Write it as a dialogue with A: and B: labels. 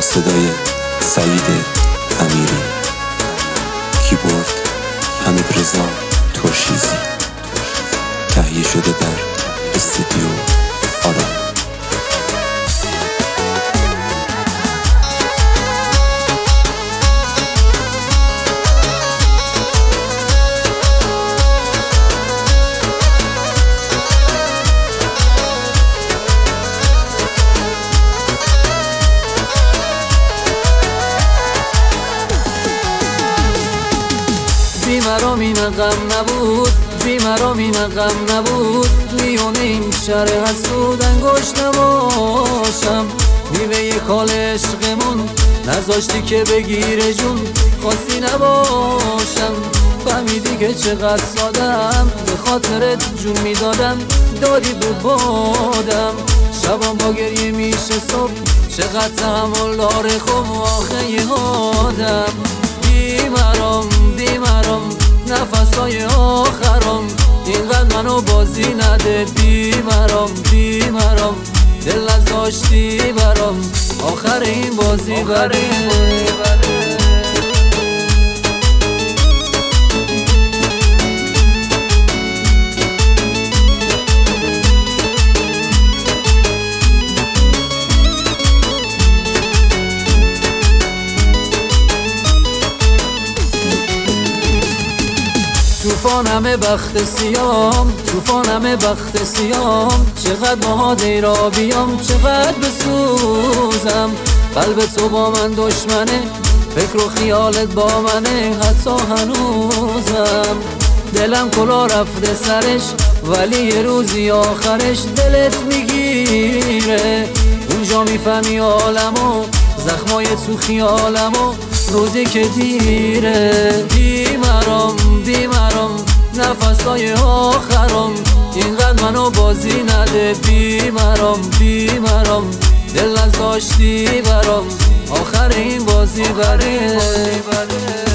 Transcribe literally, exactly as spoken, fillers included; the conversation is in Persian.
A: صدای سعید امیری، کیبورد حمید رضا ترشیزی، تهیه شده در استودیو آرام.
B: بی مرام این غم نبود، بی مرام این غم نبود، میونه این شهر حسود انگشت نباشم. میوه کال عشقمون نذاشتی که بگیره جون، خواستی نباشم. فهمیدی که چقدر سادم، به خاطرت جون میدادم، دادی بود بادم. شبام با گریه میشه صبح، چقدر تحمل داره خب آخه یه آدم. بی مرام بی مرام نفسای آخرام، اینقدر منو بازی نده. بی مرام بی مرام دل نذاشتی برام، آخر این بازی بره. توفانمه بخت سیام، توفانمه بخت سیام، چقدر ماها دیرا بیام، چقدر بسوزم. قلب تو با من دشمنه، فکر و خیالت با منه، حتی هنوزم. دلم کلا رفته سرش، ولی یه روزی آخرش دلت میگیره. اونجا میفهمی عالمو، زخمای تو خیالمو، روزی که دیره. بی مرام بی مرام نفسای آخرام، اینقدر منو بازی نده. بی مرام بی مرام دل نذاشتی برام، آخر این بازی بره.